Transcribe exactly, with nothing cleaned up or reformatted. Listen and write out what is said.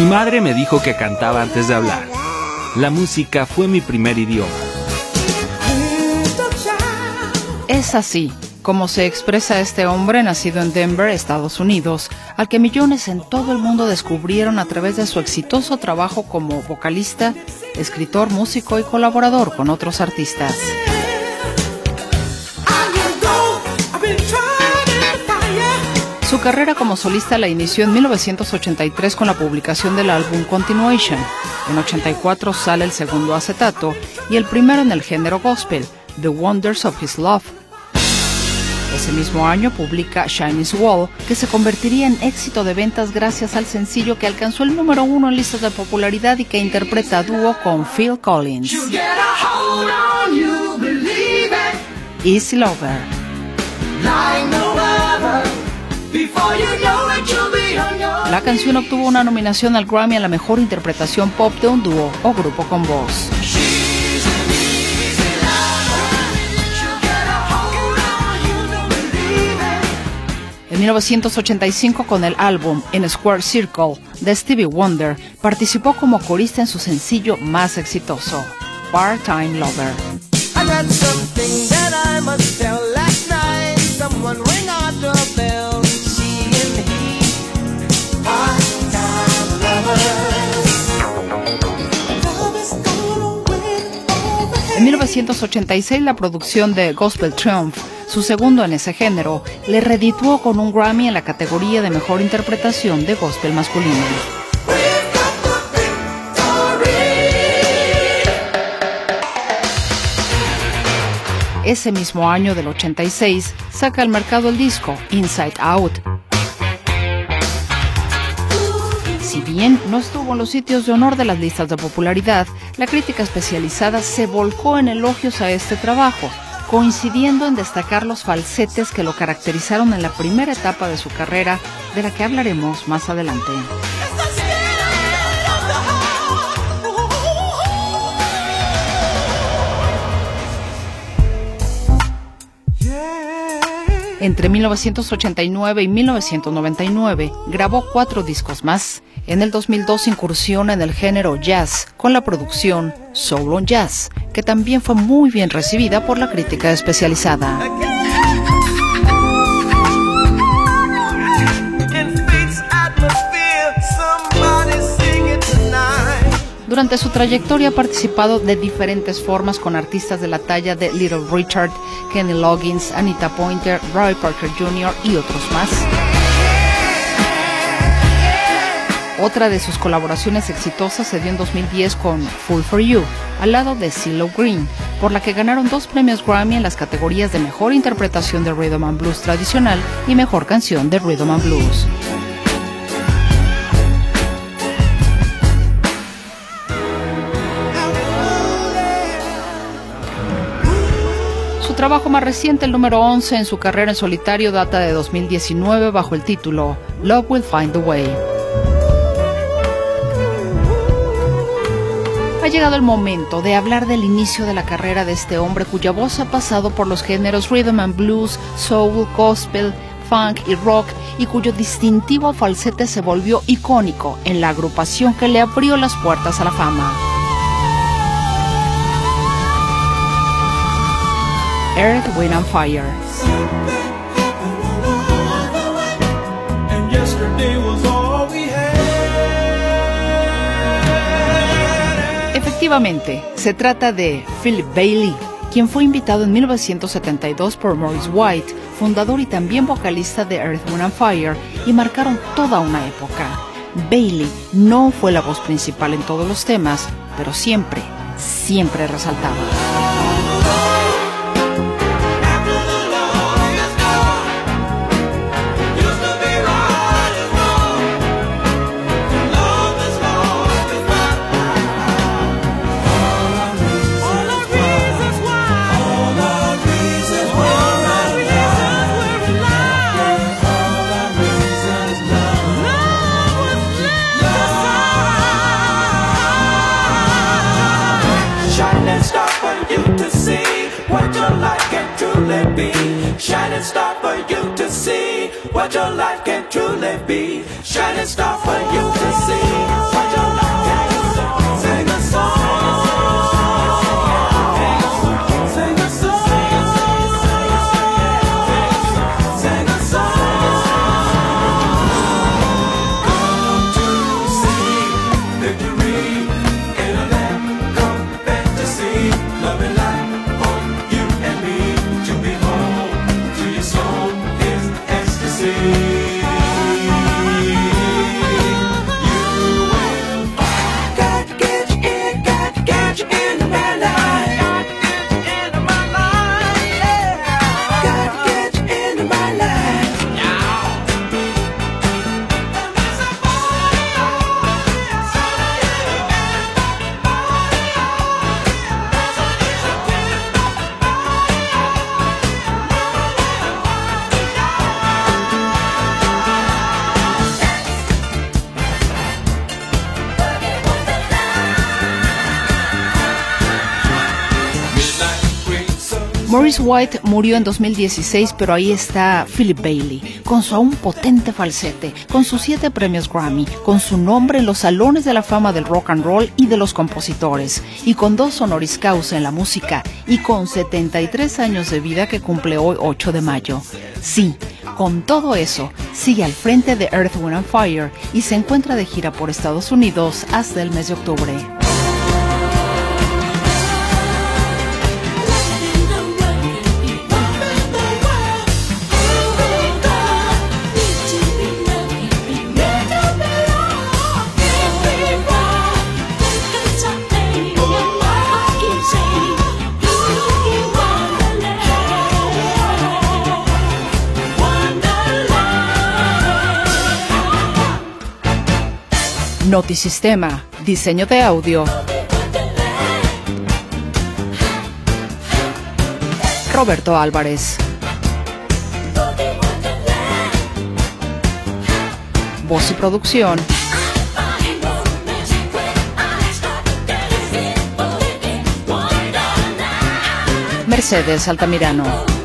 Mi madre me dijo que cantaba antes de hablar. La música fue mi primer idioma. Es así como se expresa este hombre nacido en Denver, Estados Unidos, al que millones en todo el mundo descubrieron a través de su exitoso trabajo como vocalista, escritor, músico y colaborador con otros artistas. Su carrera como solista la inició en mil novecientos ochenta y tres con la publicación del álbum Continuation. En ochenta y cuatro sale el segundo acetato y el primero en el género gospel, The Wonders of His Love. Ese mismo año publica Shiny's Wall, que se convertiría en éxito de ventas gracias al sencillo que alcanzó el número uno en listas de popularidad y que interpreta a dúo con Phil Collins. Easy Lover. La canción obtuvo una nominación al Grammy a la mejor interpretación pop de un dúo o grupo con voz. En mil novecientos ochenta y cinco, con el álbum In a Square Circle de Stevie Wonder, participó como corista en su sencillo más exitoso, Part-Time Lover. En mil novecientos ochenta y seis, la producción de Gospel Triumph, su segundo en ese género, le redituó con un Grammy en la categoría de mejor interpretación de gospel masculino. Ese mismo año del ochenta y seis, saca al mercado el disco Inside Out. Si bien no estuvo en los sitios de honor de las listas de popularidad, la crítica especializada se volcó en elogios a este trabajo, coincidiendo en destacar los falsetes que lo caracterizaron en la primera etapa de su carrera, de la que hablaremos más adelante. Entre mil novecientos ochenta y nueve y mil novecientos noventa y nueve grabó cuatro discos más. En el dos mil dos incursiona en el género jazz con la producción Soul on Jazz, que también fue muy bien recibida por la crítica especializada. Durante su trayectoria ha participado de diferentes formas con artistas de la talla de Little Richard, Kenny Loggins, Anita Pointer, Roy Parker junior y otros más. Otra de sus colaboraciones exitosas se dio en dos mil diez con Fool for You, al lado de CeeLo Green, por la que ganaron dos premios Grammy en las categorías de Mejor Interpretación de Rhythm and Blues Tradicional y Mejor Canción de Rhythm and Blues. Su trabajo más reciente, el número once en su carrera en solitario, data de dos mil diecinueve bajo el título Love Will Find the Way. Ha llegado el momento de hablar del inicio de la carrera de este hombre cuya voz ha pasado por los géneros rhythm and blues, soul, gospel, funk y rock, y cuyo distintivo falsete se volvió icónico en la agrupación que le abrió las puertas a la fama. Earth, Wind and Fire. Efectivamente, se trata de Philip Bailey, quien fue invitado en mil novecientos setenta y dos por Maurice White, fundador y también vocalista de Earth, Wind and Fire, y marcaron toda una época. Bailey no fue la voz principal en todos los temas, pero siempre, siempre resaltaba. Shining star for you to see what your life can truly be. Shining star for you to see. Maurice White murió en dos mil dieciséis, pero ahí está Philip Bailey, con su aún potente falsete, con sus siete premios Grammy, con su nombre en los salones de la fama del rock and roll y de los compositores, y con dos honoris causa en la música, y con setenta y tres años de vida que cumple hoy ocho de mayo. Sí, con todo eso, sigue al frente de Earth, Wind and Fire y se encuentra de gira por Estados Unidos hasta el mes de octubre. Notisistema, diseño de audio. Roberto Álvarez. Voz y producción. Mercedes Altamirano.